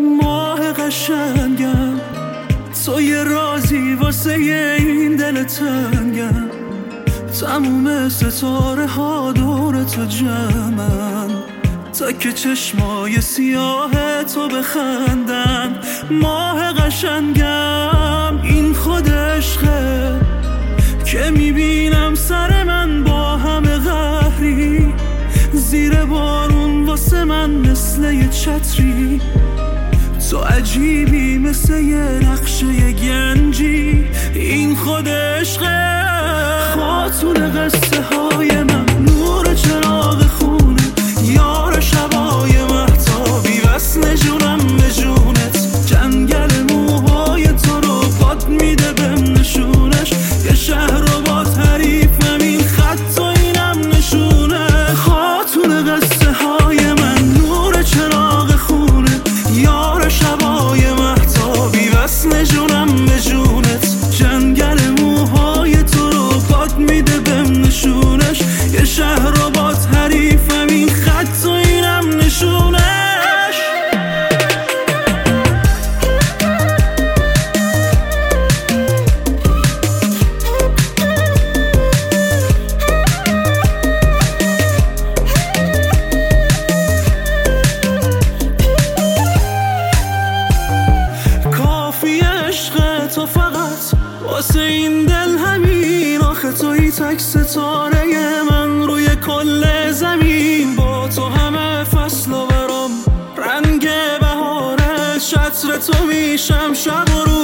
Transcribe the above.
ماه قشنگم، تو یه رازی واسه این دل تنگم. تموم ستاره ها دور تو جمعن، تا که چشمای سیاه تو بخندن. ماه قشنگم، این خود عشقه که میبینم سر من با همه قهری. زیر بارون واسه من مثل یه چتری، تو عجیبی مثل یه نقشه گنجی. این خود عشقه، خاتون قصه های من، نور چراغ خونه، یار شبای مهتابی، وصل جونم به جونت. جنگل موهای تو رو باد میده بهم نشونش، یه شهر رو با تعریفم، این خط و اینم نشونه. خاتون قصه های من، نور چراغ خونه، یار شبای مهتابی، وصل جونم به جونت. جنگل موهای تو رو باد میده بهم نشونش، یه شهر رو با تعریفم، این خط و اینم نشونش. کافی عشق تو فقط واسه این دل همین، آخه توی تک ستاره من روی کل زمین. با تو همه فصل و برام رنگ بهاره، چتر تو میشم شب و روز.